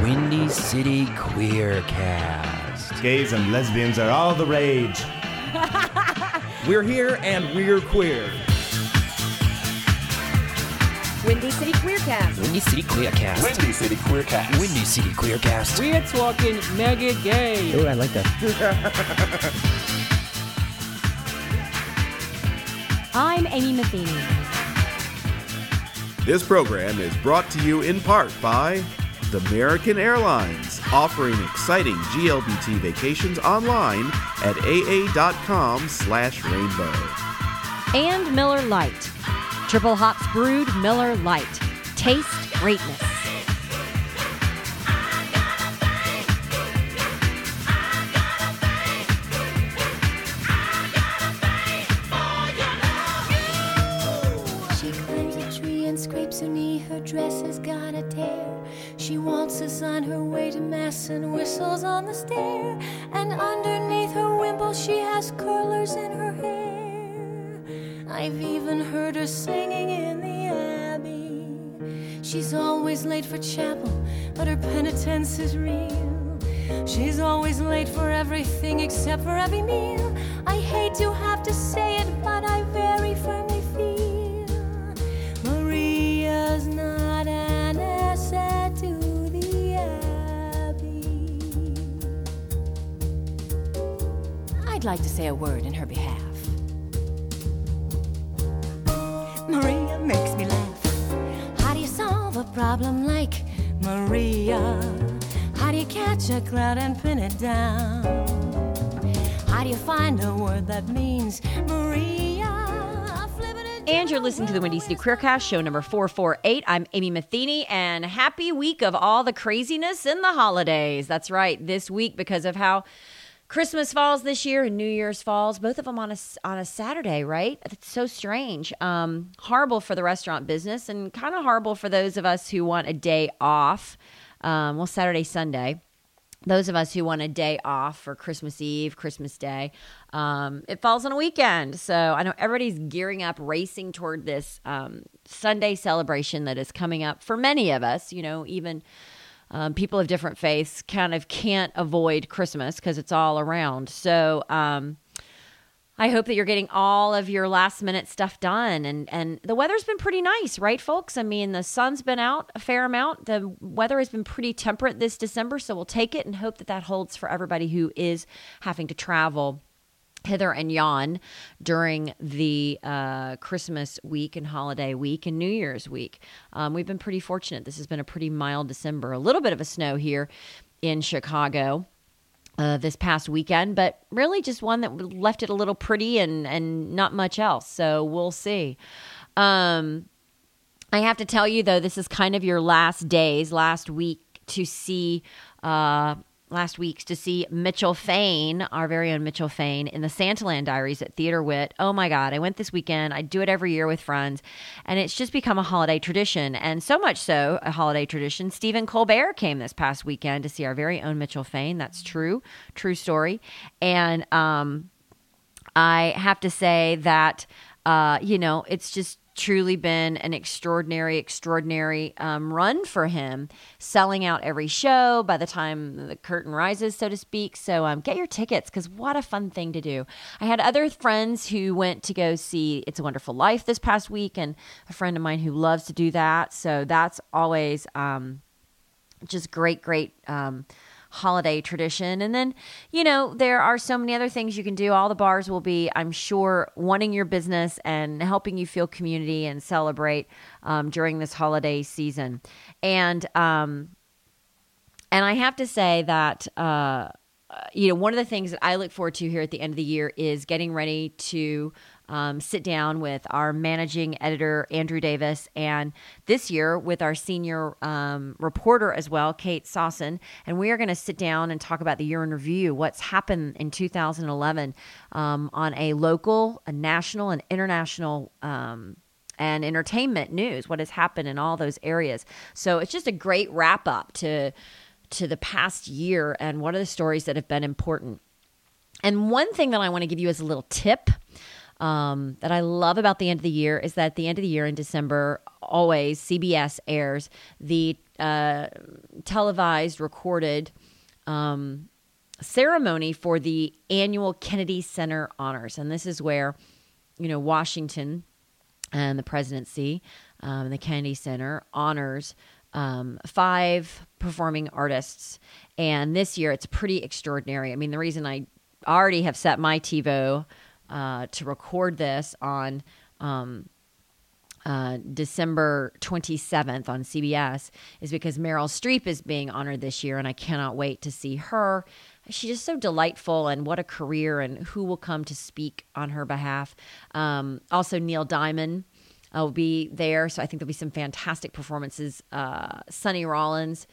Windy City Queercast. Gays and lesbians are all the rage. We're here and we're queer. Windy City Queercast. Windy City Queercast. Windy City Queercast. Windy City Queercast. We're talking mega gay. Oh, I like that. I'm Amy Matheny. This program is brought to you in part by American Airlines, offering exciting GLBT vacations online at aa.com/rainbow. And Miller Lite. Triple hops brewed Miller Lite. Taste greatness. She climbs a tree and scrapes her knee. Her dress has got a tear. She waltzes on her way to mass and whistles on the stair. And underneath her wimple she has curlers in her hair. I've even heard her singing in the abbey. She's always late for chapel, but her penitence is real. She's always late for everything except for every meal. I hate to have to say it, but I very firmly feel Maria's not an asset to the abbey. I'd like to say a word in her behalf. Maria makes me laugh. How do you solve a problem like Maria? How do you catch a cloud and pin it down? How do you find a word that means Maria? And you're listening to the Windy City Queercast, show number 448. I'm Amy Matheny, and happy week of all the craziness in the holidays. That's right, this week, because of how Christmas falls this year and New Year's falls, both of them on a Saturday, right? It's so strange. Horrible for the restaurant business and kind of horrible for those of us who want a day off. Saturday, Sunday. Those of us who want a day off for Christmas Eve, Christmas Day, it falls on a weekend. So I know everybody's gearing up, racing toward this Sunday celebration that is coming up for many of us, even people of different faiths kind of can't avoid Christmas because it's all around. So I hope that you're getting all of your last minute stuff done. And the weather's been pretty nice, right, folks? I mean, the sun's been out a fair amount. The weather has been pretty temperate this December, so we'll take it and hope that that holds for everybody who is having to travel hither and yon during the Christmas week and holiday week and New Year's week. We've been pretty fortunate. This has been a pretty mild December. A little bit of a snow here in Chicago this past weekend, but really just one that left it a little pretty and not much else. So we'll see. I have to tell you, though, this is kind of your last weeks to see Mitchell Fain, our very own Mitchell Fain, in the Santaland Diaries at Theater Wit. Oh my God, I went this weekend. I do it every year with friends, and it's just become a holiday tradition, and so much so a holiday tradition. Stephen Colbert came this past weekend to see our very own Mitchell Fain. That's true story. And I have to say that, it's just truly been an extraordinary run for him, selling out every show by the time the curtain rises, so to speak. So get your tickets, because what a fun thing to do. I had other friends who went to go see It's a Wonderful Life this past week, and a friend of mine who loves to do that. So that's always just great holiday tradition. And then, there are so many other things you can do. All the bars will be, I'm sure, wanting your business and helping you feel community and celebrate during this holiday season. And I have to say that, one of the things that I look forward to here at the end of the year is getting ready to sit down with our managing editor, Andrew Davis, and this year with our senior reporter as well, Kate Sawson. And we are going to sit down and talk about the year in review, what's happened in 2011 on a local, a national, and international and entertainment news, what has happened in all those areas. So it's just a great wrap up to the past year and what are the stories that have been important. And one thing that I want to give you as a little tip, that I love about the end of the year is that at the end of the year in December, always CBS airs the televised, recorded ceremony for the annual Kennedy Center Honors. And this is where, Washington and the presidency, the Kennedy Center honors 5 performing artists. And this year it's pretty extraordinary. I mean, the reason I already have set my TiVo to record this on December 27th on CBS is because Meryl Streep is being honored this year, and I cannot wait to see her. She's just so delightful, and what a career, and who will come to speak on her behalf. Also, Neil Diamond will be there, so I think there'll be some fantastic performances. Sonny Rollins,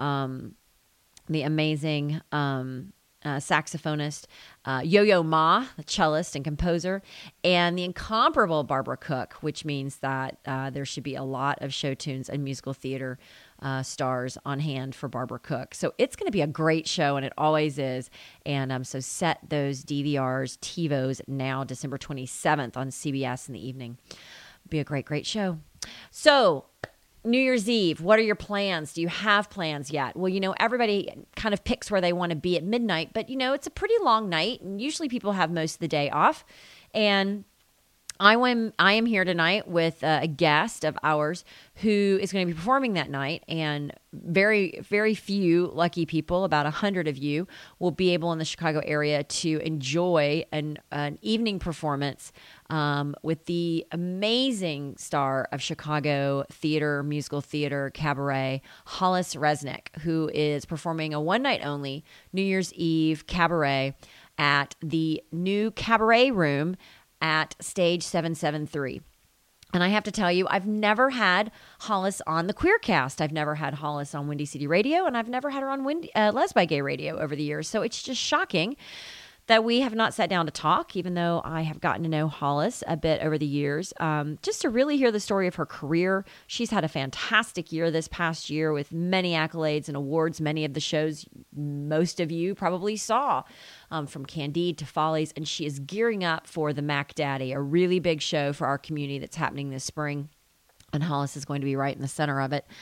the amazing saxophonist, Yo-Yo Ma, the cellist and composer, and the incomparable Barbara Cook, which means that there should be a lot of show tunes and musical theater stars on hand for Barbara Cook. So it's going to be a great show, and it always is. And so set those DVRs, TiVos now, December 27th on CBS in the evening. Be a great, great show. So New Year's Eve, what are your plans? Do you have plans yet? Well, everybody kind of picks where they want to be at midnight, but, it's a pretty long night, and usually people have most of the day off. And I am here tonight with a guest of ours who is going to be performing that night, and very, very few lucky people, about 100 of you, will be able in the Chicago area to enjoy an evening performance with the amazing star of Chicago theater, musical theater, cabaret, Hollis Resnick, who is performing a one-night-only New Year's Eve cabaret at the new Cabaret Room at Stage 773. And I have to tell you, I've never had Hollis on the Queercast. I've never had Hollis on Windy City Radio, and I've never had her on Les by Gay Radio over the years. So it's just shocking that we have not sat down to talk, even though I have gotten to know Hollis a bit over the years, just to really hear the story of her career. She's had a fantastic year this past year with many accolades and awards, many of the shows most of you probably saw, from Candide to Follies, and she is gearing up for the Mac Daddy, a really big show for our community that's happening this spring, and Hollis is going to be right in the center of it.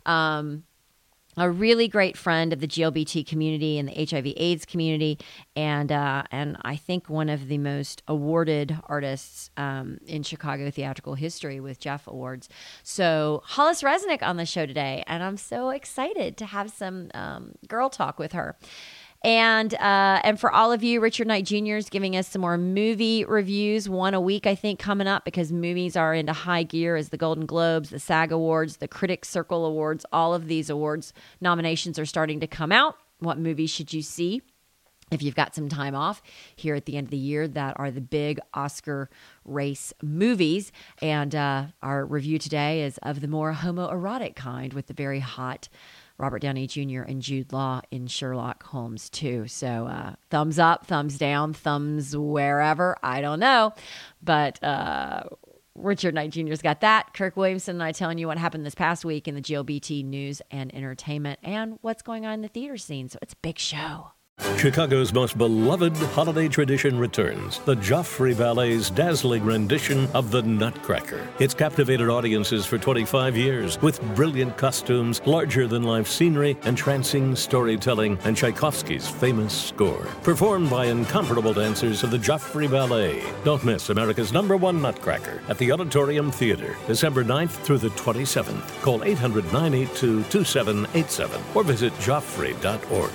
A really great friend of the GLBT community and the HIV/AIDS community, and I think one of the most awarded artists in Chicago theatrical history with Jeff Awards. So Hollis Resnick on the show today, and I'm so excited to have some girl talk with her. And for all of you, Richard Knight Jr. is giving us some more movie reviews, one a week, I think, coming up, because movies are into high gear as the Golden Globes, the SAG Awards, the Critics Circle Awards. All of these awards nominations are starting to come out. What movies should you see if you've got some time off here at the end of the year that are the big Oscar race movies? And our review today is of the more homoerotic kind, with the very hot Robert Downey Jr. and Jude Law in Sherlock Holmes 2. So thumbs up, thumbs down, thumbs wherever, I don't know. But Richard Knight Jr.'s got that. Kirk Williamson and I telling you what happened this past week in the GLBT news and entertainment and what's going on in the theater scene. So it's a big show. Chicago's most beloved holiday tradition returns, the Joffrey Ballet's dazzling rendition of The Nutcracker. It's captivated audiences for 25 years with brilliant costumes, larger-than-life scenery, entrancing storytelling, and Tchaikovsky's famous score. Performed by incomparable dancers of the Joffrey Ballet. Don't miss America's #1 Nutcracker at the Auditorium Theater, December 9th through the 27th. Call 800-982-2787 or visit joffrey.org.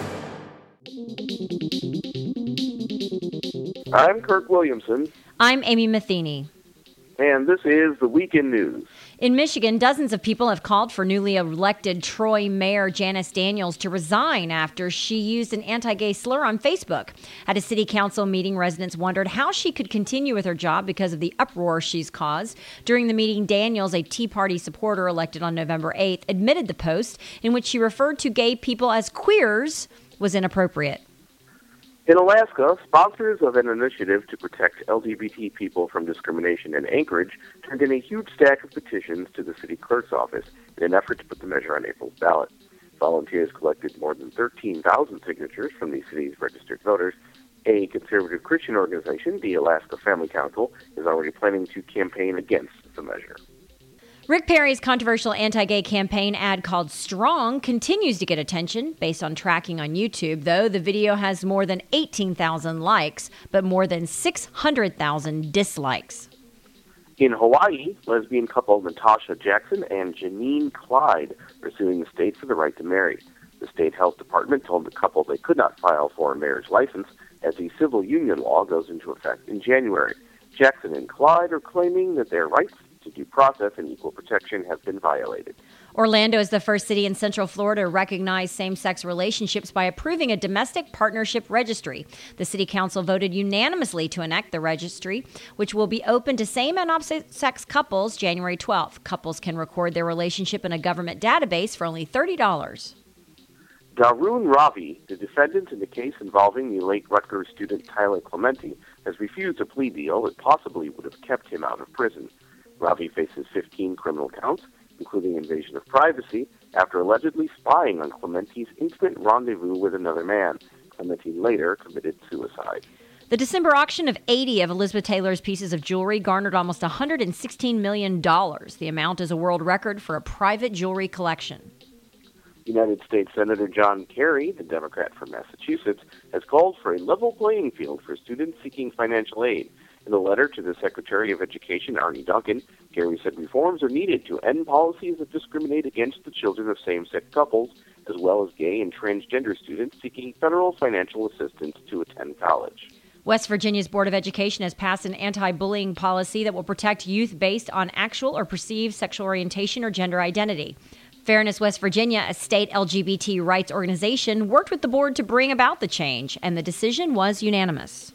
I'm Kirk Williamson. I'm Amy Matheny. And this is the Weekend News. In Michigan, dozens of people have called for newly elected Troy Mayor Janice Daniels to resign after she used an anti-gay slur on Facebook. At a city council meeting, residents wondered how she could continue with her job because of the uproar she's caused. During the meeting, Daniels, a Tea Party supporter elected on November 8th, admitted the post in which she referred to gay people as queers was inappropriate. In Alaska, sponsors of an initiative to protect LGBT people from discrimination in Anchorage turned in a huge stack of petitions to the city clerk's office in an effort to put the measure on April's ballot. Volunteers collected more than 13,000 signatures from the city's registered voters, A conservative Christian organization, the Alaska Family Council, is already planning to campaign against the measure. Rick Perry's controversial anti-gay campaign ad called Strong continues to get attention based on tracking on YouTube, though the video has more than 18,000 likes, but more than 600,000 dislikes. In Hawaii, lesbian couple Natasha Jackson and Janine Clyde are suing the state for the right to marry. The state health department told the couple they could not file for a marriage license as the civil union law goes into effect in January. Jackson and Clyde are claiming that their rights to due process and equal protection have been violated. Orlando is the first city in Central Florida to recognize same-sex relationships by approving a domestic partnership registry. The city council voted unanimously to enact the registry, which will be open to same and opposite-sex couples January 12th. Couples can record their relationship in a government database for only $30. Darun Ravi, the defendant in the case involving the late Rutgers student Tyler Clementi, has refused a plea deal that possibly would have kept him out of prison. Ravi faces 15 criminal counts, including invasion of privacy, after allegedly spying on Clementi's intimate rendezvous with another man. Clementi later committed suicide. The December auction of 80 of Elizabeth Taylor's pieces of jewelry garnered almost $116 million. The amount is a world record for a private jewelry collection. United States Senator John Kerry, the Democrat from Massachusetts, has called for a level playing field for students seeking financial aid. In a letter to the Secretary of Education, Arnie Duncan, Kerry said reforms are needed to end policies that discriminate against the children of same-sex couples, as well as gay and transgender students seeking federal financial assistance to attend college. West Virginia's Board of Education has passed an anti-bullying policy that will protect youth based on actual or perceived sexual orientation or gender identity. Fairness West Virginia, a state LGBT rights organization, worked with the board to bring about the change, and the decision was unanimous.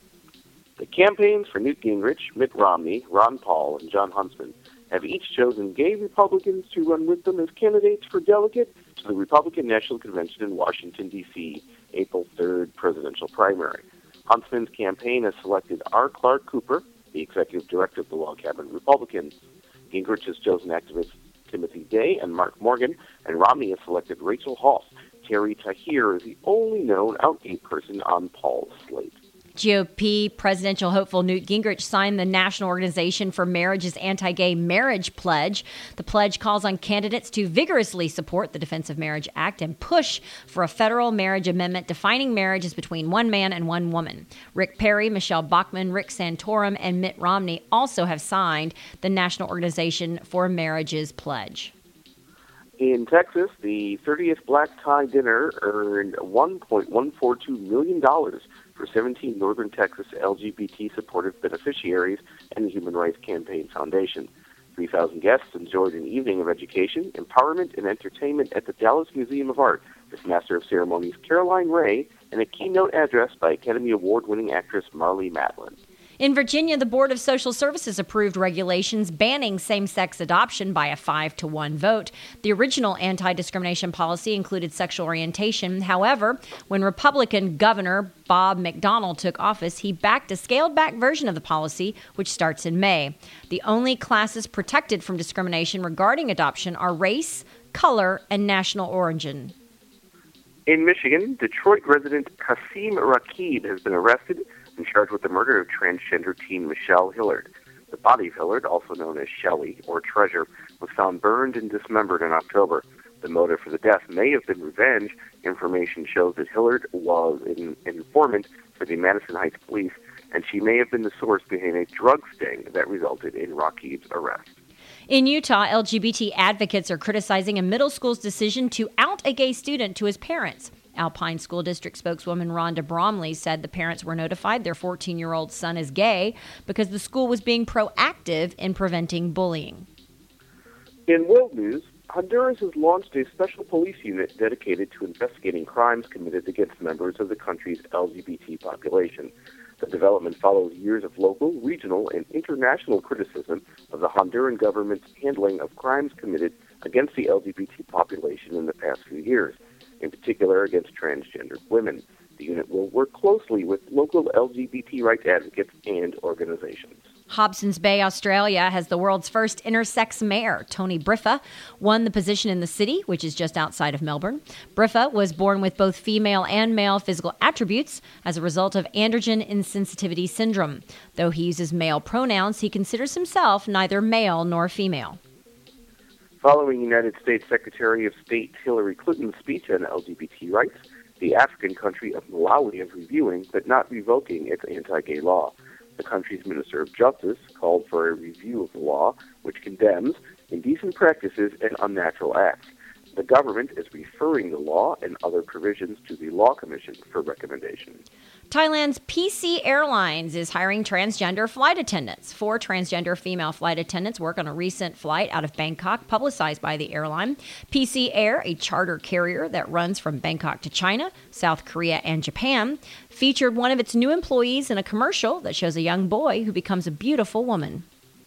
The campaigns for Newt Gingrich, Mitt Romney, Ron Paul, and Jon Huntsman have each chosen gay Republicans to run with them as candidates for delegate to the Republican National Convention in Washington, D.C., April 3rd presidential primary. Huntsman's campaign has selected R. Clark Cooper, the executive director of the Log Cabin Republicans. Gingrich has chosen activists Timothy Day and Mark Morgan, and Romney has selected Rachel Hoff. Terry Tahir is the only known out-gay person on Paul's slate. GOP presidential hopeful Newt Gingrich signed the National Organization for Marriage's anti-gay marriage pledge. The pledge calls on candidates to vigorously support the Defense of Marriage Act and push for a federal marriage amendment defining marriage as between one man and one woman. Rick Perry, Michelle Bachmann, Rick Santorum, and Mitt Romney also have signed the National Organization for Marriage's pledge. In Texas, the 30th Black Tie Dinner earned $1.142 million for 17 Northern Texas LGBT-supportive beneficiaries and the Human Rights Campaign Foundation. 3,000 guests enjoyed an evening of education, empowerment, and entertainment at the Dallas Museum of Art with Master of Ceremonies Caroline Ray and a keynote address by Academy Award-winning actress Marlee Matlin. In Virginia, the Board of Social Services approved regulations banning same-sex adoption by a 5-1 vote. The original anti-discrimination policy included sexual orientation. However, when Republican Governor Bob McDonnell took office, he backed a scaled-back version of the policy, which starts in May. The only classes protected from discrimination regarding adoption are race, color, and national origin. In Michigan, Detroit resident Kasim Rakib has been arrested and charged with the murder of transgender teen Michelle Hillard. The body of Hillard, also known as Shelley or Treasure, was found burned and dismembered in October. The motive for the death may have been revenge. Information shows that Hillard was an informant for the Madison Heights Police, and she may have been the source behind a drug sting that resulted in Rakib's arrest. In Utah, LGBT advocates are criticizing a middle school's decision to out a gay student to his parents. Alpine School District spokeswoman Rhonda Bromley said the parents were notified their 14-year-old son is gay because the school was being proactive in preventing bullying. In world news, Honduras has launched a special police unit dedicated to investigating crimes committed against members of the country's LGBT population. The development follows years of local, regional, and international criticism of the Honduran government's handling of crimes committed against the LGBT population in the past few years, in particular against transgender women. The unit will work closely with local LGBT rights advocates and organizations. Hobsons Bay, Australia has the world's first intersex mayor. Tony Briffa won the position in the city, which is just outside of Melbourne. Briffa was born with both female and male physical attributes as a result of androgen insensitivity syndrome. Though he uses male pronouns, he considers himself neither male nor female. Following United States Secretary of State Hillary Clinton's speech on LGBT rights, the African country of Malawi is reviewing but not revoking its anti-gay law. The country's Minister of Justice called for a review of the law, which condemns indecent practices and unnatural acts. The government is referring the law and other provisions to the Law Commission for recommendation. Thailand's PC Airlines is hiring transgender flight attendants. 4 transgender female flight attendants work on a recent flight out of Bangkok, publicized by the airline. PC Air, a charter carrier that runs from Bangkok to China, South Korea, and Japan, featured one of its new employees in a commercial that shows a young boy who becomes a beautiful woman.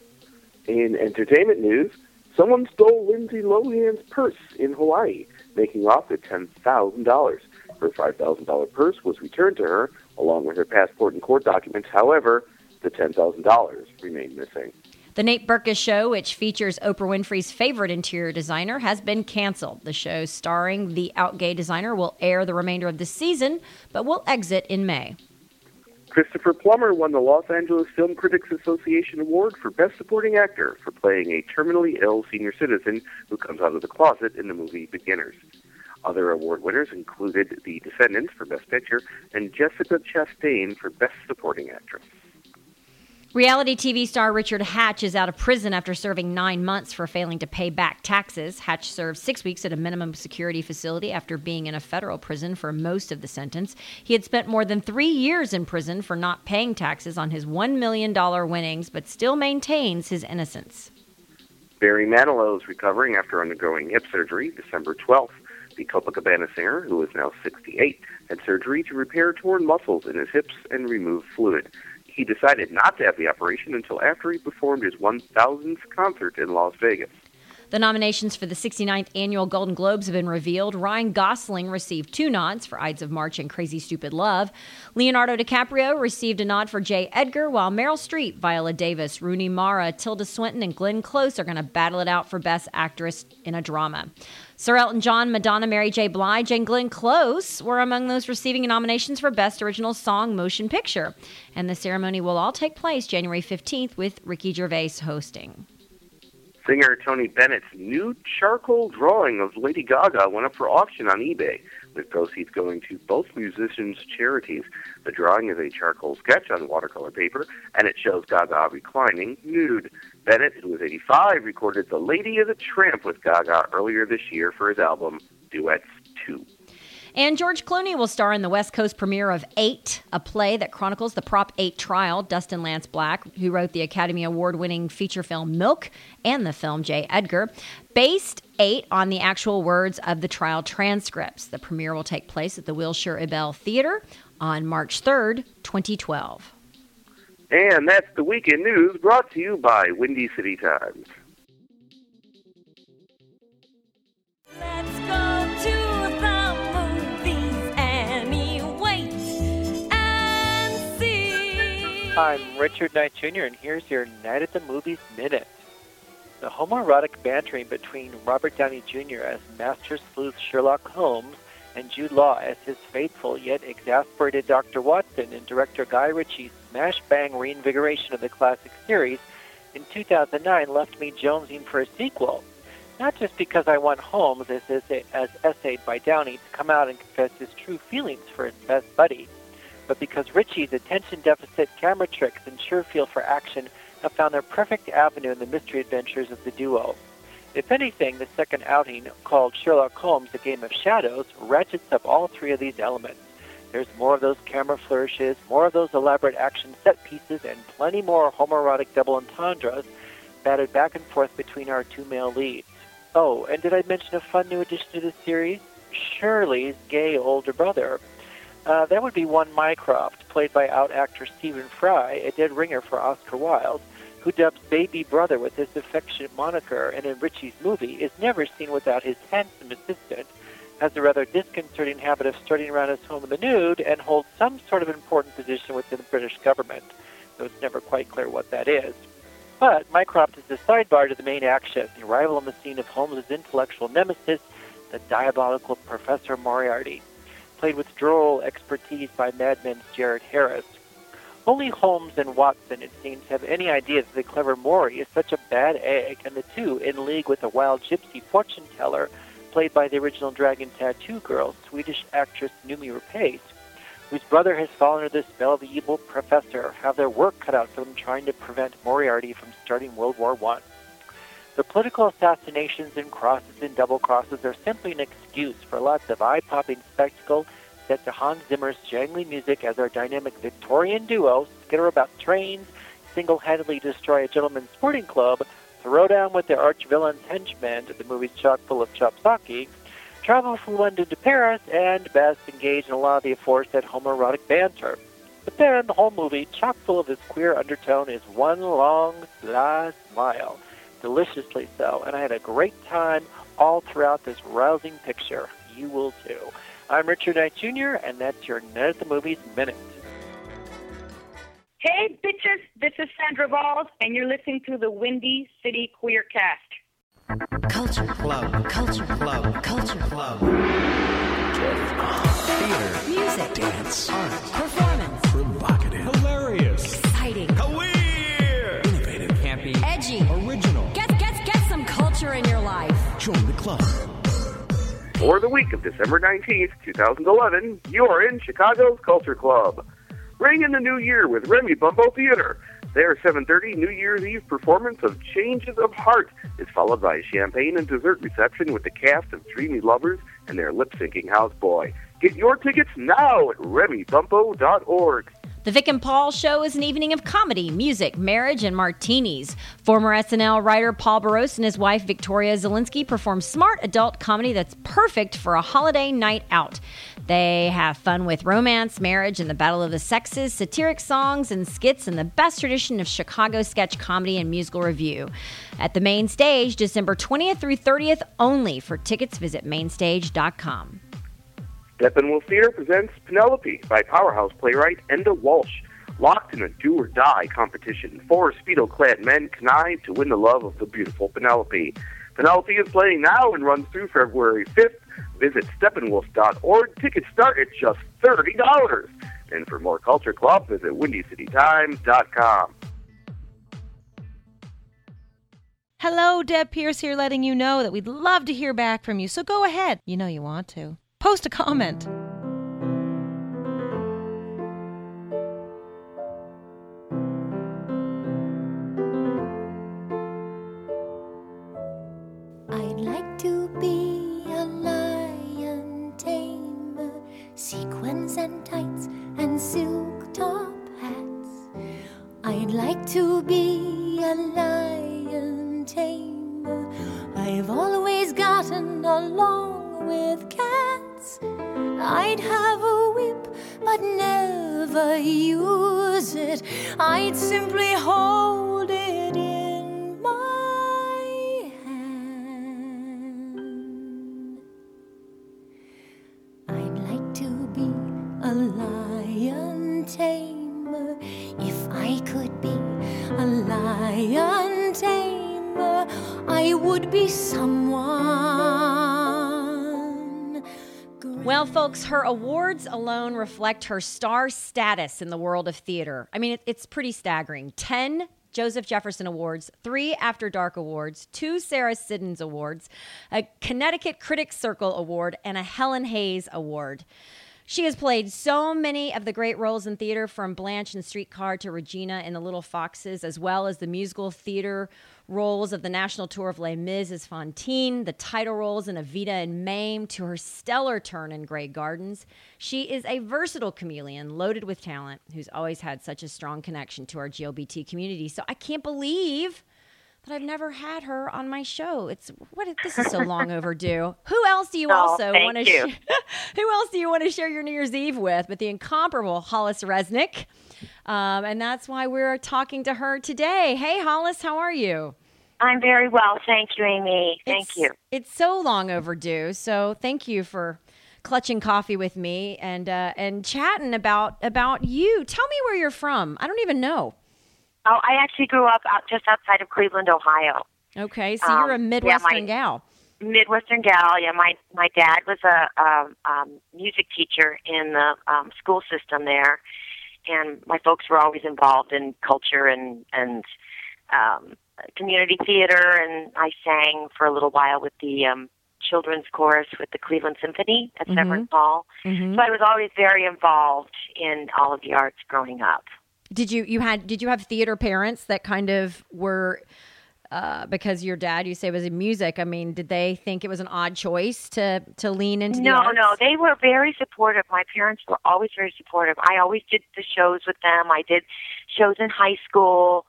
In entertainment news, someone stole Lindsay Lohan's purse in Hawaii, making off with $10,000. Her $5,000 purse was returned to her, along with her passport and court documents. However, the $10,000 remained missing. The Nate Berkus Show, which features Oprah Winfrey's favorite interior designer, has been canceled. The show starring the out gay designer will air the remainder of the season, but will exit in May. Christopher Plummer won the Los Angeles Film Critics Association Award for Best Supporting Actor for playing a terminally ill senior citizen who comes out of the closet in the movie Beginners. Other award winners included The Descendants for Best Picture and Jessica Chastain for Best Supporting Actress. Reality TV star Richard Hatch is out of prison after serving 9 months for failing to pay back taxes. Hatch served 6 weeks at a minimum security facility after being in a federal prison for most of the sentence. He had spent more than 3 years in prison for not paying taxes on his $1 million winnings, but still maintains his innocence. Barry Manilow is recovering after undergoing hip surgery December 12th. The Copacabana singer, who is now 68, had surgery to repair torn muscles in his hips and remove fluid. He decided not to have the operation until after he performed his 1,000th concert in Las Vegas. The nominations for the 69th Annual Golden Globes have been revealed. Ryan Gosling received 2 nods for Ides of March and Crazy Stupid Love. Leonardo DiCaprio received a nod for J. Edgar, while Meryl Streep, Viola Davis, Rooney Mara, Tilda Swinton, and Glenn Close are going to battle it out for Best Actress in a Drama. Sir Elton John, Madonna, Mary J. Blige, and Glenn Close were among those receiving nominations for Best Original Song Motion Picture. And the ceremony will all take place January 15th with Ricky Gervais hosting. Singer Tony Bennett's new charcoal drawing of Lady Gaga went up for auction on eBay, with proceeds going to both musicians' charities. The drawing is a charcoal sketch on watercolor paper, and it shows Gaga reclining nude. Bennett, who is 85, recorded The Lady is a Tramp with Gaga earlier this year for his album Duets 2. And George Clooney will star in the West Coast premiere of 8, a play that chronicles the Prop 8 trial. Dustin Lance Black, who wrote the Academy Award-winning feature film Milk and the film J. Edgar, based 8 on the actual words of the trial transcripts. The premiere will take place at the Wilshire Ebell Theater on March 3rd, 2012. And that's the weekend news brought to you by Windy City Times. Let's go to the movies anyway and see. I'm Richard Knight Jr., and here's your Night at the Movies Minute. The homoerotic bantering between Robert Downey Jr. as Master Sleuth Sherlock Holmes and Jude Law as his faithful yet exasperated Dr. Watson in director Guy Ritchie's smash-bang reinvigoration of the classic series in 2009 left me jonesing for a sequel. Not just because I want Holmes, as essayed by Downey, to come out and confess his true feelings for his best buddy, but because Ritchie's attention-deficit camera tricks and sure feel for action have found their perfect avenue in the mystery adventures of the duo. If anything, the second outing, called Sherlock Holmes: A Game of Shadows, ratchets up all 3 of these elements. There's more of those camera flourishes, more of those elaborate action set pieces, and plenty more homoerotic double entendres batted back and forth between our 2 male leads. Oh, and did I mention a fun new addition to the series? Shirley's gay older brother. That would be one Mycroft, played by out-actor Stephen Fry, a dead ringer for Oscar Wilde, who dubs Baby Brother with his affectionate moniker, and in Ritchie's movie is never seen without his handsome assistant, has a rather disconcerting habit of strutting around his home in the nude, and holds some sort of important position within the British government. so it's never quite clear what that is. But Mycroft is the sidebar to the main action, the arrival on the scene of Holmes' intellectual nemesis, the diabolical Professor Moriarty, played with droll expertise by Mad Men's Jared Harris. Only Holmes and Watson, it seems, have any idea that the clever Maury is such a bad egg, and the two, in league with a wild gypsy fortune-teller, played by the original Dragon Tattoo Girl, Swedish actress Noomi Rapace, whose brother has fallen under the spell of the evil professor, have their work cut out for them trying to prevent Moriarty from starting World War I. The political assassinations and crosses and double crosses are simply an excuse for lots of eye-popping spectacle set to Hans Zimmer's jangly music as our dynamic Victorian duo skitter about trains, single-handedly destroy a gentleman's sporting club, throw down with their arch-villain's henchmen, the movie's chock full of chopsaki, travel from London to Paris, and best engage in a lot of the aforesaid homoerotic banter. But then the whole movie, chock full of this queer undertone, is one long, sly smile. Deliciously so, and I had a great time all throughout this rousing picture. You will too. I'm Richard Knight Jr., and that's your Night at the Movies Minute. Hey, bitches, this is Sandra Balls, and you're listening to the Windy City Queer Cast. Culture Club. Culture Club. Culture Club. Theater. Music. Dance. Art. Performance. Provocative. Hilarious. Exciting. Queer. Innovative. Campy. Edgy. Original. Get some culture in your life. Join the club. For the week of December 19th, 2011, you're in Chicago's Culture Club. Ring in the new year with Remy Bumbo Theater. Their 7:30 New Year's Eve performance of Changes of Heart is followed by a champagne and dessert reception with the cast of Dreamy Lovers and their lip-syncing houseboy. Get your tickets now at RemyBumpo.org. The Vic and Paul Show is an evening of comedy, music, marriage, and martinis. Former SNL writer Paul Barros and his wife Victoria Zelinsky perform smart adult comedy that's perfect for a holiday night out. They have fun with romance, marriage, and the battle of the sexes, satiric songs and skits, and the best tradition of Chicago sketch comedy and musical review. At the Main Stage, December 20th through 30th only. For tickets, visit mainstage.com. Steppenwolf Theater presents Penelope by powerhouse playwright Enda Walsh. Locked in a do-or-die competition, 4 Speedo-clad men connive to win the love of the beautiful Penelope. Penelope is playing now and runs through February 5th. Visit steppenwolf.org. Tickets start at just $30. And for more Culture Club, visit WindyCityTimes.com. Hello, Deb Pierce here, letting you know that we'd love to hear back from you, so go ahead. You know you want to. Post a comment. I'd like to be a lion tamer, sequins and tights and silk top hats. I'd like to be a lion tamer. I've always gotten along with cats. I'd have a whip but never use it. I'd simply hold it in my hand. I'd like to be a lion tamer. If I could be a lion tamer, I would be someone. Well, folks, her awards alone reflect her star status in the world of theater. I mean, it's pretty staggering. 10 Joseph Jefferson Awards, 3 After Dark Awards, 2 Sarah Siddons Awards, a Connecticut Critics Circle Award, and a Helen Hayes Award. She has played so many of the great roles in theater, from Blanche in Streetcar to Regina in The Little Foxes, as well as the musical theater roles of the national tour of Les Mis as Fantine, the title roles in Evita and Mame, to her stellar turn in Grey Gardens. She is a versatile chameleon loaded with talent who's always had such a strong connection to our GLBT community. So I can't believe that I've never had her on my show. This is so long overdue. Who else do you also want to who else do you want to share your New Year's Eve with but the incomparable Hollis Resnick? And that's why we're talking to her today. Hey, Hollis, how are you? I'm very well. Thank you, Amy. Thank you. It's so long overdue. So thank you for clutching coffee with me and chatting about you. Tell me where you're from. I don't even know. Oh, I actually grew up just outside of Cleveland, Ohio. Okay, so you're a Midwestern gal. Midwestern gal, yeah. My dad was a music teacher in the school system there, and my folks were always involved in culture and community theater, and I sang for a little while with the children's chorus with the Cleveland Symphony at Severn Hall. So I was always very involved in all of the arts growing up. Did you have theater parents that kind of were because your dad, you say, was in music? I mean, did they think it was an odd choice to lean into the arts? No, they were very supportive. My parents were always very supportive. I always did the shows with them. I did shows in high school.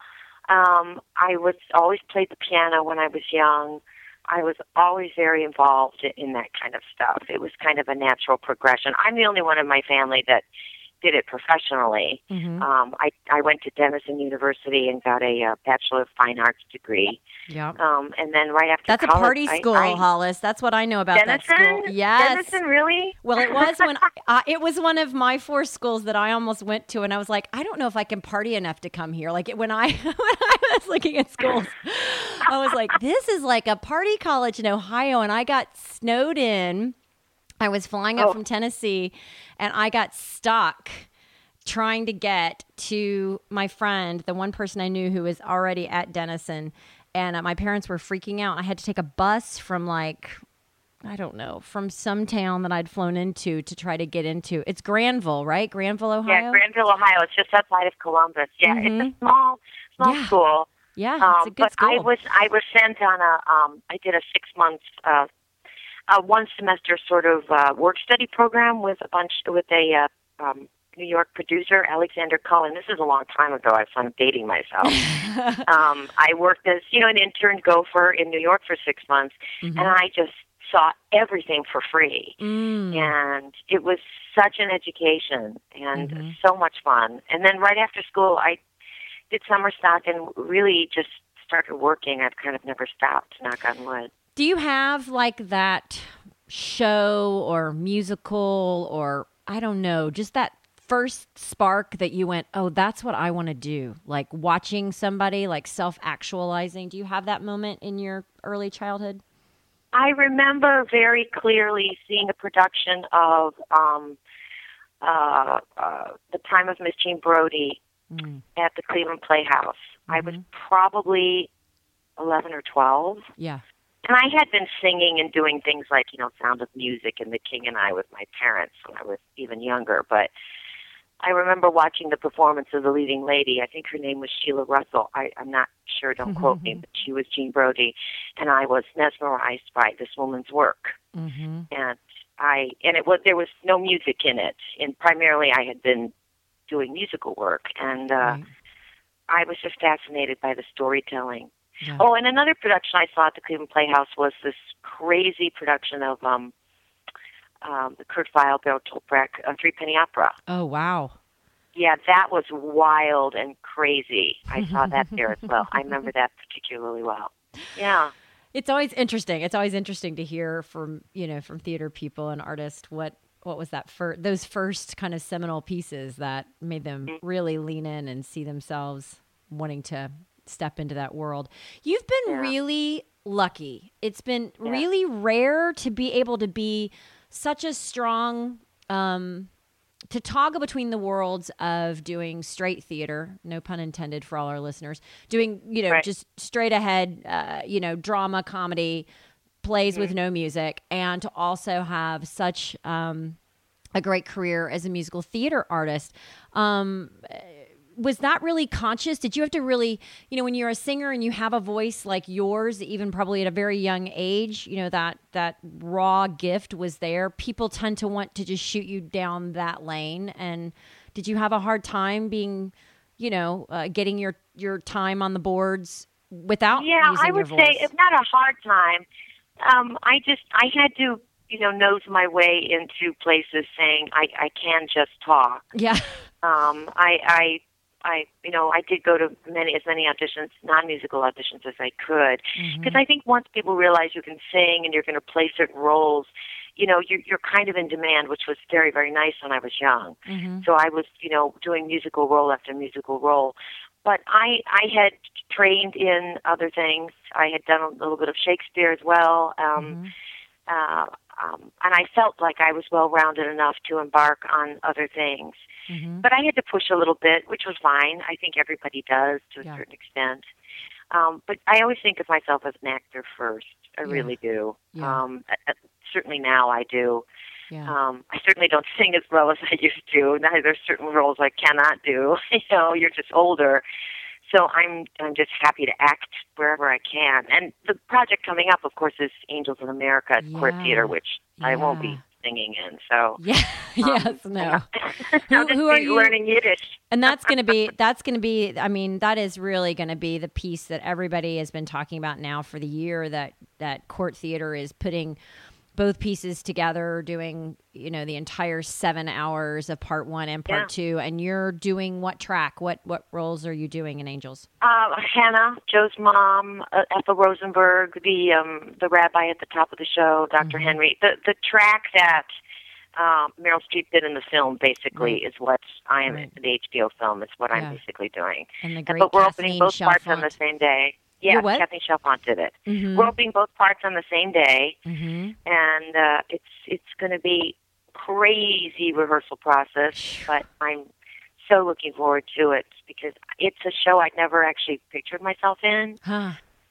I always played the piano when I was young. I was always very involved in that kind of stuff. It was kind of a natural progression. I'm the only one in my family that did it professionally. I went to Denison University and got a Bachelor of Fine Arts degree. Yeah. And then right after that's college, a party school, Hollis. That's what I know about Denison? that school. Yes. Denison, really? Well, it was when it was one of my 4 schools that I almost went to, and I was like, I don't know if I can party enough to come here. Like when I was looking at schools, I was like, this is like a party college in Ohio, and I got snowed in. I was flying up from Tennessee, and I got stuck trying to get to my friend, the one person I knew who was already at Denison, and my parents were freaking out. I had to take a bus from from some town that I'd flown into to try to get into. It's Granville, right? Granville, Ohio? Yeah, Granville, Ohio. It's just outside of Columbus. Yeah, it's a small school. Yeah, it's a good school. I was sent on I did a 6-month, 1 semester sort of work study program with a New York producer, Alexander Cullen. This is a long time ago, so I'm dating myself. I worked as, an intern gopher in New York for 6 months, and I just saw everything for free. And it was such an education and so much fun. And then right after school, I did summer stock and really just started working. I've kind of never stopped, knock on wood. Do you have like that show or musical or, I don't know, just that first spark that you went, oh, that's what I want to do? Like watching somebody, like self-actualizing. Do you have that moment in your early childhood? I remember very clearly seeing a production of The Time of Miss Jean Brodie at the Cleveland Playhouse. I was probably 11 or 12. Yeah. And I had been singing and doing things like, Sound of Music and The King and I with my parents when I was even younger. But I remember watching the performance of the leading lady. I think her name was Sheila Russell. I'm not sure, don't quote me, but she was Jean Brodie. And I was mesmerized by this woman's work. And there was no music in it. And primarily I had been doing musical work. And I was just fascinated by the storytelling. Yeah. Oh, and another production I saw at the Cleveland Playhouse was this crazy production of the Kurt Weill, Bertolt Brecht, Threepenny Opera. Oh, wow. Yeah, that was wild and crazy. I saw that there as well. I remember that particularly well. Yeah. It's always interesting. It's always interesting to hear from theater people and artists what was that those first kind of seminal pieces that made them really lean in and see themselves wanting to step into that world. You've been really lucky. It's been really rare to be able to be such a strong, to toggle between the worlds of doing straight theater, no pun intended for all our listeners, doing, just straight ahead, drama, comedy, plays with no music, and to also have such a great career as a musical theater artist. Was that really conscious? Did you have to really, when you're a singer and you have a voice like yours, even probably at a very young age, that raw gift was there. People tend to want to just shoot you down that lane. And did you have a hard time being, getting your time on the boards without using your voice? Yeah, I would say it's not a hard time. I had to, nose my way into places saying I can just talk. Yeah. I did go to as many auditions, non-musical auditions as I could, because I think once people realize you can sing and you're going to play certain roles, you're kind of in demand, which was very, very nice when I was young. So I was, doing musical role after musical role. But I had trained in other things. I had done a little bit of Shakespeare as well. And I felt like I was well-rounded enough to embark on other things. Mm-hmm. But I had to push a little bit, which was fine. I think everybody does to a certain extent. But I always think of myself as an actor first. I really do. Yeah. Certainly now I do. Yeah. I certainly don't sing as well as I used to. Now there's certain roles I cannot do. You're just older. So I'm just happy to act wherever I can. And the project coming up, of course, is Angels in America at Court Theater, which I won't be singing in. So who are you learning Yiddish? And that's going to be. I mean, that is really going to be the piece that everybody has been talking about now for the year. That Court Theater is putting both pieces together, doing the entire 7 hours of part 1 and part 2. And you're doing what track? What roles are you doing in Angels? Hannah, Joe's mom, Ethel Rosenberg, the rabbi at the top of the show, Dr. Henry. The track that Meryl Streep did in the film basically is what I am in the HBO film. Is what I'm basically doing. And the great but we're Kathleen opening both parts on Chalfant. the same day. Yeah, Kathleen Chalfant did it. Mm-hmm. We're opening both parts on the same day, Mm-hmm. and it's going to be crazy rehearsal process. But I'm so looking forward to it because it's a show I'd never actually pictured myself in. Huh.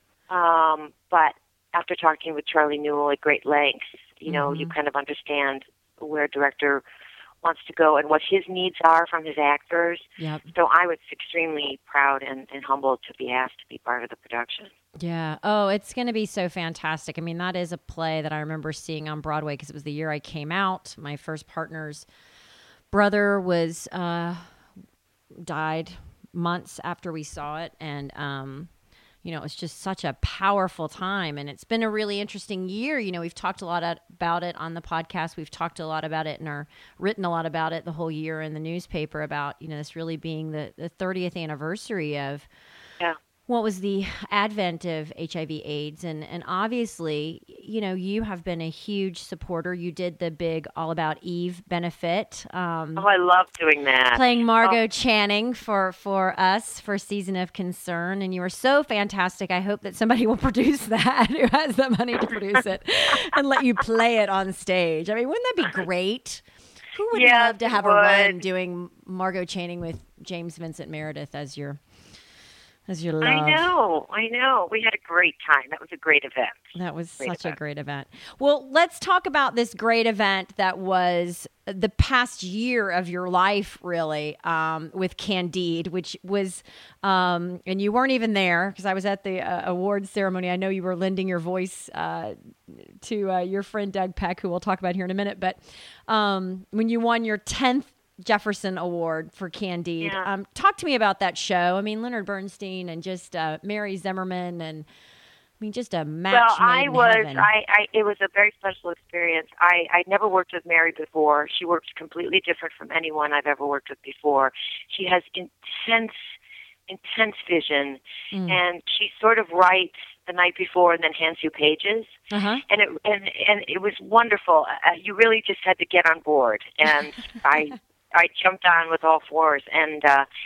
But after talking with Charlie Newell at great length, you Mm-hmm. kind of understand where a director wants to go and what his needs are from his actors. Yep. So I was extremely proud and humbled to be asked to be part of the production. Yeah. Oh, it's going to be so fantastic. I mean, that is a play that I remember seeing on Broadway because it was the year I came out. My first partner's brother was died months after we saw it, and it was just such a powerful time, and it's been a really interesting year. We've talked a lot about it on the podcast. We've talked a lot about it and written a lot about it the whole year in the newspaper about, this really being the 30th anniversary of what was the advent of HIV/AIDS. And obviously, you have been a huge supporter. You did the big All About Eve benefit. I love doing that. Playing Margot Channing for us for Season of Concern. And you were so fantastic. I hope that somebody will produce that, who has the money to produce it, and let you play it on stage. I mean, wouldn't that be great? Who would love to have a run doing Margot Channing with James Vincent Meredith as your love? I know. We had a great time. That was a great event. That was such a great event. Well, let's talk about this great event that was the past year of your life, really, with Candide, which was, and you weren't even there because I was at the awards ceremony. I know you were lending your voice to your friend Doug Peck, who we'll talk about here in a minute. But when you won your 10th Jefferson Award for Candide. Talk to me about that show. I mean, Leonard Bernstein and just Mary Zimmerman, and just a match made in heaven. It was a very special experience. I'd never worked with Mary before. She works completely different from anyone I've ever worked with before. She has intense vision, and she sort of writes the night before and then hands you pages. Uh-huh. And it was wonderful. You really just had to get on board, and I jumped on with all fours, and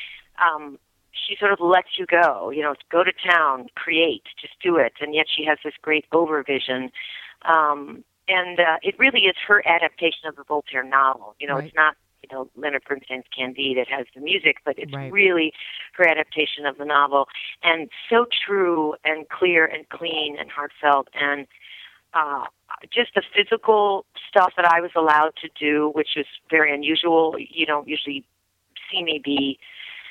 she sort of lets you go, go to town, create, just do it. And yet she has this great overvision. And it really is her adaptation of the Voltaire novel. It's not, Leonard Bernstein's Candide. It has the music, but it's really her adaptation of the novel. And so true and clear and clean and heartfelt. And just the physical stuff that I was allowed to do, which is very unusual. You don't usually see me be,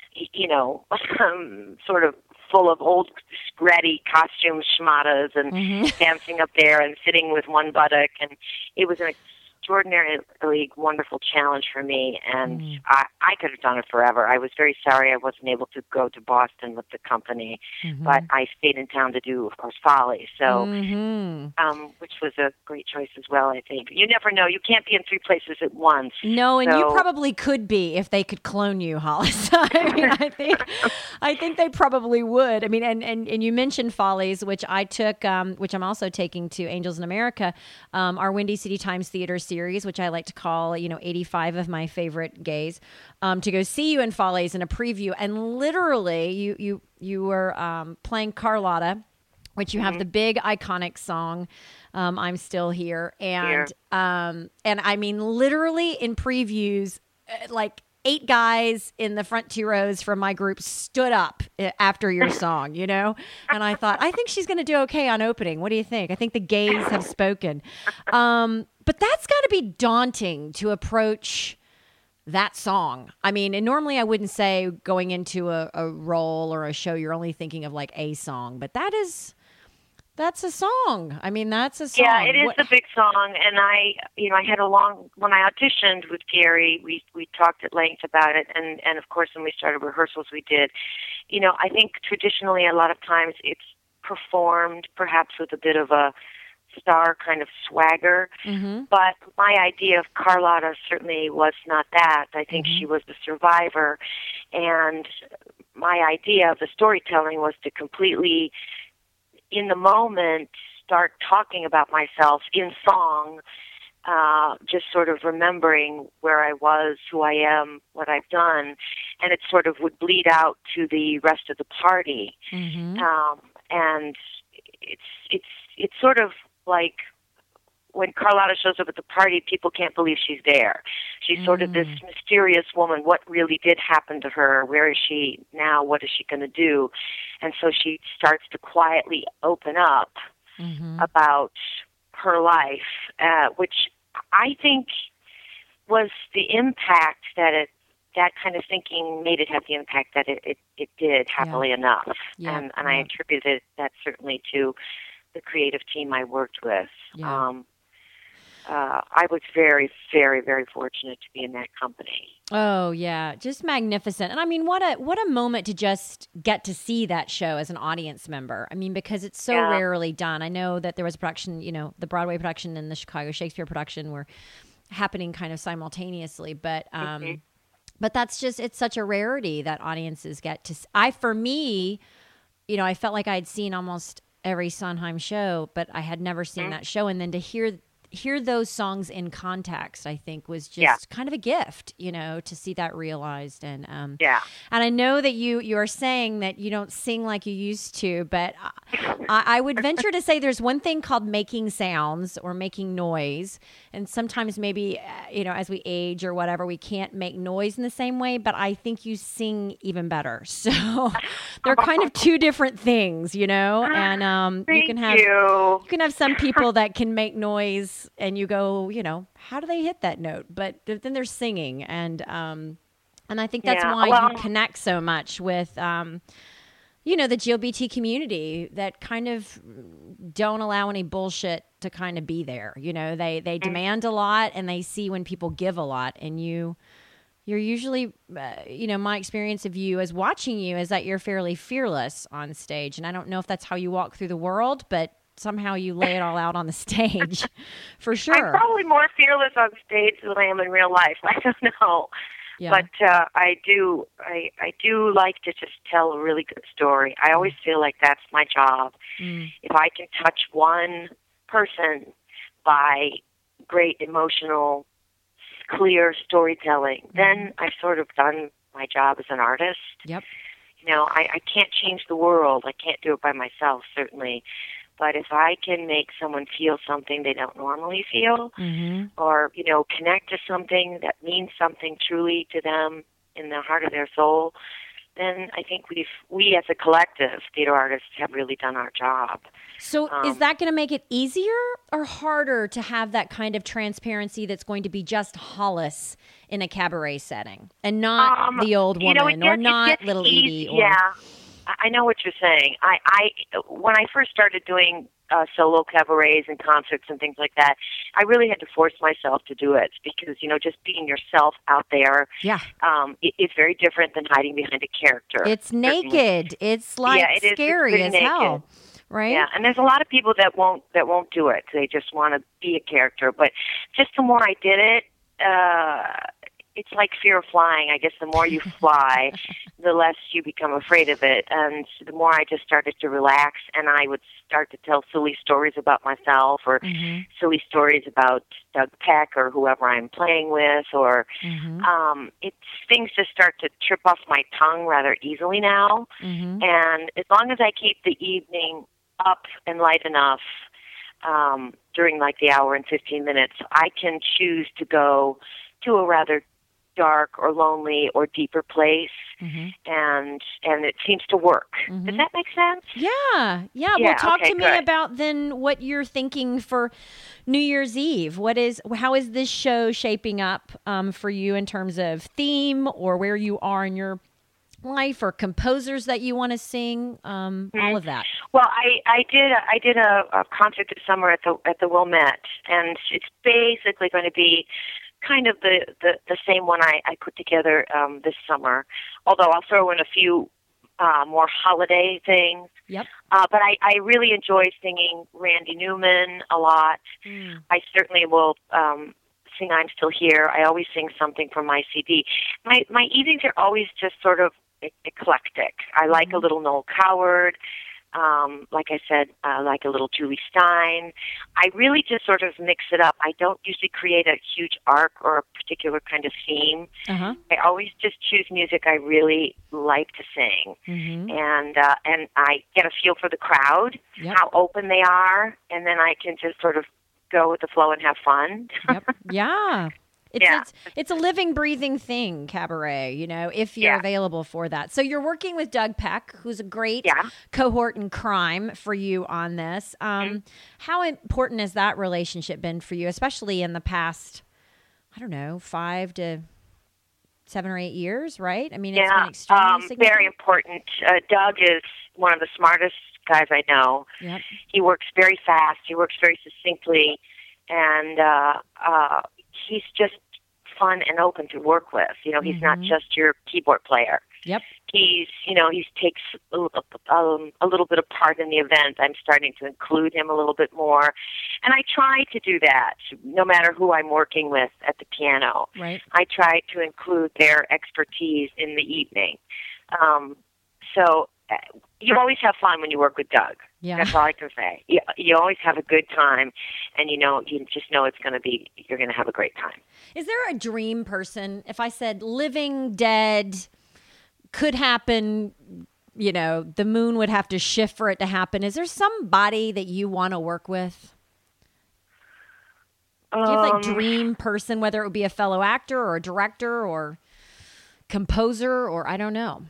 sort of full of old scratty costume schmatas and dancing up there and sitting with one buttock. And it was an extraordinarily wonderful challenge for me, and I could have done it forever. I was very sorry I wasn't able to go to Boston with the company, but I stayed in town to do, of course, Folly, so which was a great choice as well, I think. You never know. You can't be in 3 places at once. No, and you probably could be if they could clone you, Hollis. I think they probably would. I mean, and you mentioned Follies, which I took, which I'm also taking to Angels in America, our Windy City Times Theater series, which I like to call, 85 of my favorite gays, to go see you in Follies in a preview. And literally you were playing Carlotta, which you have the big iconic song, I'm Still Here. And I mean, literally in previews, like 8 guys in the front 2 rows from my group stood up after your song, And I thought, I think she's going to do okay on opening. What do you think? I think the gays have spoken. But that's got to be daunting to approach that song. I mean, and normally I wouldn't say going into a role or a show, you're only thinking of like a song, but that's a song. I mean, that's a song. Yeah, it is a big song. And I had when I auditioned with Gary, we talked at length about it. And of course, when we started rehearsals, we did. I think traditionally a lot of times it's performed perhaps with a bit of a star kind of swagger. Mm-hmm. But my idea of Carlotta certainly was not that. I think she was the survivor. And my idea of the storytelling was to completely, in the moment, start talking about myself in song, just sort of remembering where I was, who I am, what I've done, and it sort of would bleed out to the rest of the party. Mm-hmm. And it's sort of like when Carlotta shows up at the party, people can't believe she's there. She's sort of this mysterious woman. What really did happen to her? Where is she now? What is she going to do? And so she starts to quietly open up about her life, which I think was the impact that kind of thinking made it have the impact that it did, happily enough. Yeah. And I attributed that certainly to the creative team I worked with. Yeah. I was very, very, very fortunate to be in that company. Oh, yeah. Just magnificent. And I mean, what a moment to just get to see that show as an audience member. I mean, because it's so rarely done. I know that there was a production, the Broadway production and the Chicago Shakespeare production were happening kind of simultaneously. But but that's just, it's such a rarity that audiences get to. For me, I felt like I'd seen almost every Sondheim show, but I had never seen that show. And then to hear those songs in context, I think was just kind of a gift, to see that realized. And and I know that you are saying that you don't sing like you used to, but I would venture to say there's one thing called making sounds or making noise. And sometimes maybe, as we age or whatever, we can't make noise in the same way, but I think you sing even better. So they're kind of two different things, and you can have some people that can make noise and you go, how do they hit that note? But then they're singing. And I think that's why you connect so much with, the GLBT community that kind of don't allow any bullshit to kind of be there. They demand a lot and they see when people give a lot, and you're usually, my experience of you as watching you is that you're fairly fearless on stage. And I don't know if that's how you walk through the world, but somehow you lay it all out on the stage, for sure. I'm probably more fearless on stage than I am in real life. I don't know. Yeah. But I do like to just tell a really good story. I always feel like that's my job. If I can touch one person by great emotional, clear storytelling, then I've sort of done my job as an artist. Yep. I can't change the world. I can't do it by myself, certainly. But if I can make someone feel something they don't normally feel, or, connect to something that means something truly to them in the heart of their soul, then I think we as a collective, theater artists, have really done our job. So is that going to make it easier or harder to have that kind of transparency that's going to be just Hollis in a cabaret setting and not the old woman or not Little Edie? Yeah. I know what you're saying. I when I first started doing solo cabarets and concerts and things like that, I really had to force myself to do it because, just being yourself out there it's very different than hiding behind a character. It's naked. It's like scary as hell. Right? Yeah, and there's a lot of people that won't do it. They just want to be a character. But just the more I did it, it's like fear of flying. I guess the more you fly, the less you become afraid of it. And the more I just started to relax, and I would start to tell silly stories about myself, or silly stories about Doug Peck or whoever I'm playing with, or things just start to trip off my tongue rather easily now. And as long as I keep the evening up and light enough, during like the hour and 15 minutes, I can choose to go to a rather dark or lonely or deeper place, and it seems to work. Does that make sense? Yeah. Well, talk to me about then what you're thinking for New Year's Eve. How is this show shaping up for you in terms of theme, or where you are in your life, or composers that you want to sing, all of that? Well, I did a concert this summer at the Wilmette, and it's basically going to be kind of the same one I put together this summer, although I'll throw in a few more holiday things. Yep. But I really enjoy singing Randy Newman a lot. I certainly will sing I'm Still Here. I always sing something from my CD. My evenings are always just sort of eclectic. I like a little Noel Coward. Like I said, like a little Julie Stein. I really just sort of mix it up. I don't usually create a huge arc or a particular kind of theme. I always just choose music I really like to sing, and I get a feel for the crowd, how open they are, and then I can just sort of go with the flow and have fun. Yeah. It's a living, breathing thing, cabaret, if you're available for that. So you're working with Doug Peck, who's a great cohort in crime for you on this. How important has that relationship been for you, especially in the past, 5 to 7 or 8 years, right? I mean, it's been extremely significant. Very important. Doug is one of the smartest guys I know. He works very fast. He works very succinctly. And he's just fun and open to work with. He's not just your keyboard player. He takes a little bit of part in the event. I'm starting to include him a little bit more. And I try to do that no matter who I'm working with at the piano. I try to include their expertise in the evening. So you always have fun when you work with Doug. That's all I can say. You always have a good time, and you just know you're going to have a great time. Is there a dream person? If I said living, dead, could happen, the moon would have to shift for it to happen. Is there somebody that you want to work with? Do you have dream person, whether it would be a fellow actor or a director or composer, or I don't know?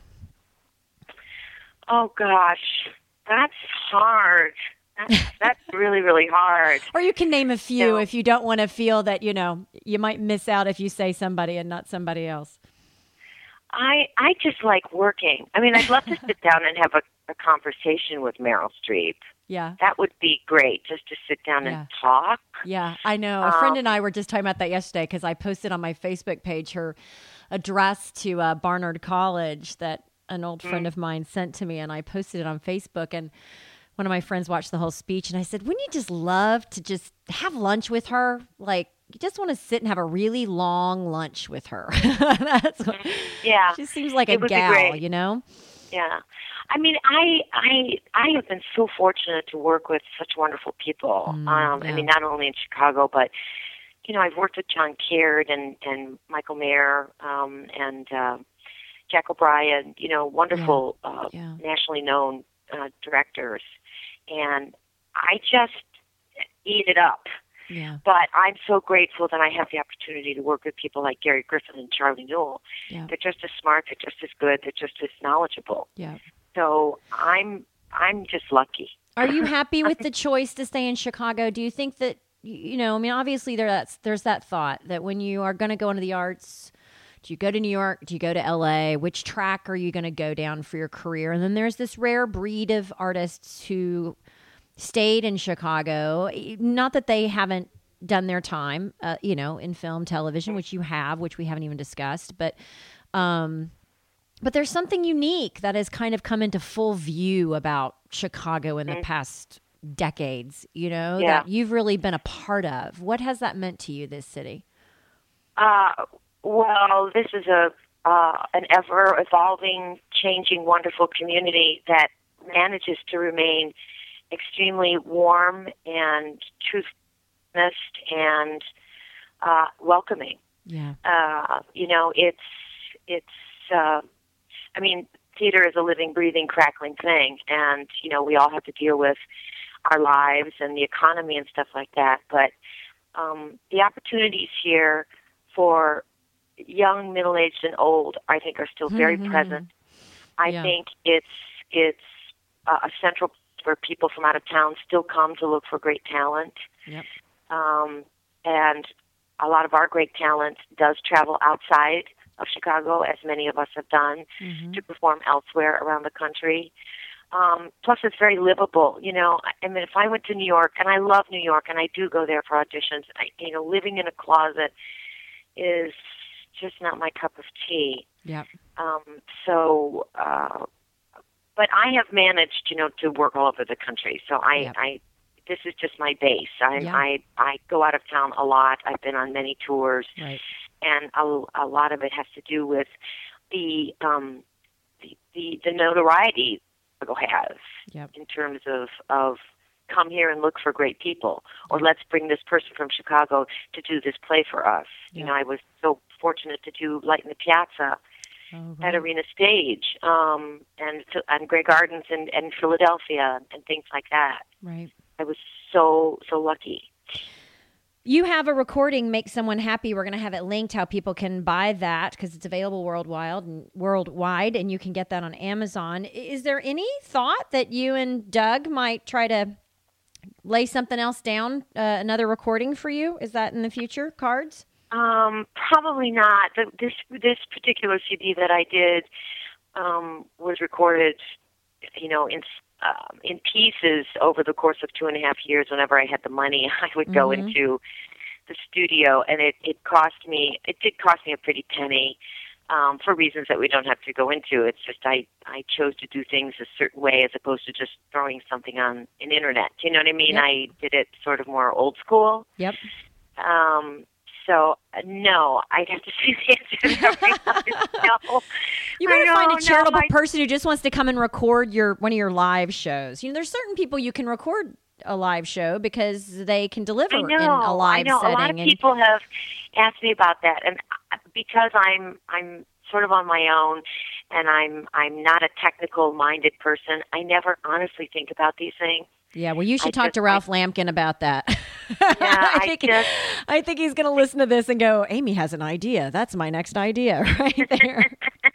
Oh gosh, that's hard. That's really, really hard. Or you can name a few if you don't want to feel that, you might miss out if you say somebody and not somebody else. I just like working. I mean, I'd love to sit down and have a conversation with Meryl Streep. That would be great, just to sit down and talk. I know. A friend and I were just talking about that yesterday because I posted on my Facebook page her address to Barnard College that an old friend of mine sent to me, and I posted it on Facebook, and one of my friends watched the whole speech, and I said, wouldn't you just love to just have lunch with her? Like, you just want to sit and have a really long lunch with her. That's what, she seems like a gal, Yeah. I mean, I have been so fortunate to work with such wonderful people. I mean, not only in Chicago, but, I've worked with John Caird and Michael Mayer, and Jack O'Brien, wonderful, nationally known directors. And I just eat it up. But I'm so grateful that I have the opportunity to work with people like Gary Griffin and Charlie Newell. They're just as smart, they're just as good, they're just as knowledgeable. So I'm just lucky. Are you happy with the choice to stay in Chicago? Do you think that, obviously there's that thought that when you are going to go into the arts, do you go to New York? Do you go to LA? Which track are you going to go down for your career? And then there's this rare breed of artists who stayed in Chicago. Not that they haven't done their time, in film, television, which you have, which we haven't even discussed. But there's something unique that has kind of come into full view about Chicago in the past decades, that you've really been a part of. What has that meant to you, this city? Well, this is an ever-evolving, changing, wonderful community that manages to remain extremely warm and truth-honest and welcoming. Yeah. I mean, theater is a living, breathing, crackling thing, and, we all have to deal with our lives and the economy and stuff like that, but the opportunities here for young, middle-aged, and old, I think, are still very present. I think it's a central where people from out of town still come to look for great talent. Yep. And a lot of our great talent does travel outside of Chicago, as many of us have done, to perform elsewhere around the country. Plus, it's very livable. I mean, if I went to New York, and I love New York, and I do go there for auditions, living in a closet is just not my cup of tea. Yep. But I have managed, to work all over the country. So this is just my base. I go out of town a lot. I've been on many tours, right. And a lot of it has to do with the notoriety Chicago has in terms of come here and look for great people, or let's bring this person from Chicago to do this play for us. Yeah. I was so fortunate to do Light in the Piazza at Arena Stage, and Grey Gardens in Philadelphia and things like that. Right. I was so lucky. You have a recording, Make Someone Happy. We're going to have it linked how people can buy that because it's available worldwide, and you can get that on Amazon. Is there any thought that you and Doug might try to lay something else down, another recording for you? Is that in the future, cards? Probably not. This particular CD that I did was recorded, in pieces over the course of 2.5 years. Whenever I had the money, I would go into the studio, and it did cost me a pretty penny, for reasons that we don't have to go into. It's just I chose to do things a certain way as opposed to just throwing something on an internet. Do you know what I mean? Yep. I did it sort of more old school. Yep. So, no, I'd have to say the answer to that. No. You better find a charitable person who just wants to come and record one of your live shows. There's certain people you can record a live show because they can deliver in a live setting. A lot of people have asked me about that, and because I'm sort of on my own, and I'm not a technical-minded person, I never honestly think about these things. Yeah, well, you should talk to Ralph Lampkin about that. Yeah, I think he's going to listen to this and go, Amy has an idea. That's my next idea right there.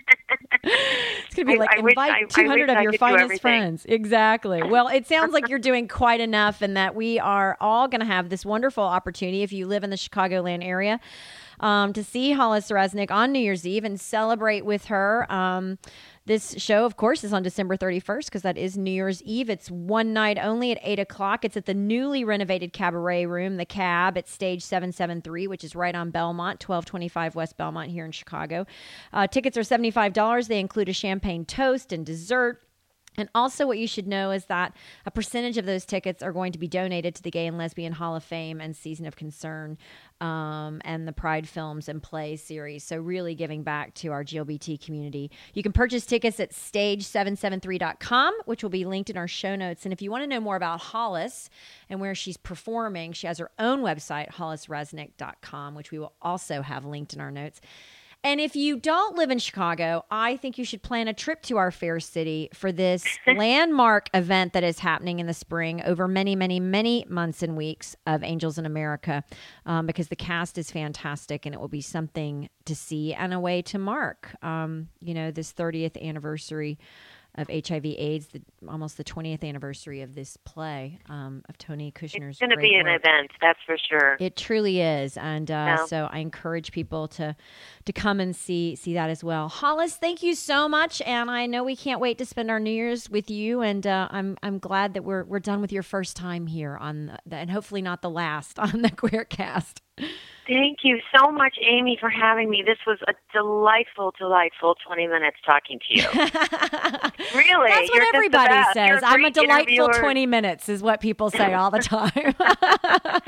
It's going to be like, invite 200 of your finest friends. Exactly. Well, it sounds like you're doing quite enough, and that we are all going to have this wonderful opportunity, if you live in the Chicagoland area, to see Hollis Reznick on New Year's Eve and celebrate with her. This show, of course, is on December 31st because that is New Year's Eve. It's one night only at 8 o'clock. It's at the newly renovated Cabaret Room, the Cab, at Stage 773, which is right on Belmont, 1225 West Belmont here in Chicago. Tickets are $75. They include a champagne toast and dessert. And also what you should know is that a percentage of those tickets are going to be donated to the Gay and Lesbian Hall of Fame and Season of Concern and the Pride Films and Plays series. So really giving back to our GLBT community. You can purchase tickets at stage773.com, which will be linked in our show notes. And if you want to know more about Hollis and where she's performing, she has her own website, hollisreznick.com, which we will also have linked in our notes. And if you don't live in Chicago, I think you should plan a trip to our fair city for this landmark event that is happening in the spring over many, many, many months and weeks of Angels in America, because the cast is fantastic and it will be something to see and a way to mark, this 30th anniversary of HIV/AIDS, almost the 20th anniversary of this play of Tony Kushner's. It's going to be an event, that's for sure. It truly is, and so I encourage people to come and see that as well. Hollis, thank you so much, and I know we can't wait to spend our New Year's with you. And I'm glad that we're done with your first time here on and hopefully not the last on the Queercast. Thank you so much, Amy, for having me. This was a delightful 20 minutes talking to you. Really? That's what everybody says. I'm a delightful interviewer. 20 minutes is what people say all the time.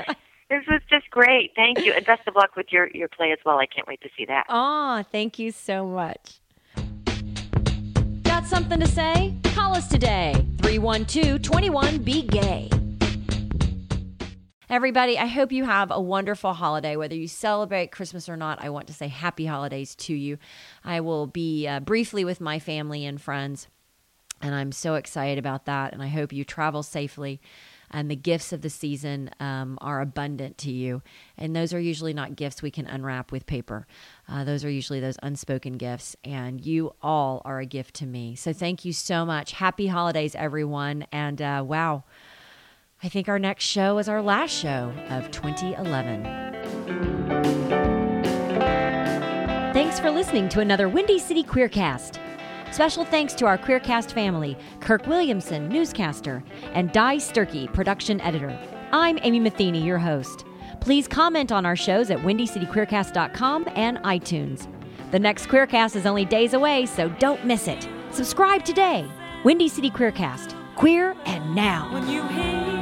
This was just great. Thank you. And best of luck with your play as well. I can't wait to see that. Oh, thank you so much. Got something to say? Call us today. 312-21-BE-GAY. Everybody, I hope you have a wonderful holiday. Whether you celebrate Christmas or not, I want to say happy holidays to you. I will be briefly with my family and friends, and I'm so excited about that, and I hope you travel safely. And the gifts of the season are abundant to you. And those are usually not gifts we can unwrap with paper. Those are usually those unspoken gifts. And you all are a gift to me. So thank you so much. Happy holidays, everyone. And wow, I think our next show is our last show of 2011. Thanks for listening to another Windy City Queercast. Special thanks to our Queercast family, Kirk Williamson, newscaster, and Di Sturkey, production editor. I'm Amy Matheny, your host. Please comment on our shows at WindyCityQueercast.com and iTunes. The next Queercast is only days away, so don't miss it. Subscribe today. Windy City Queercast. Queer and now.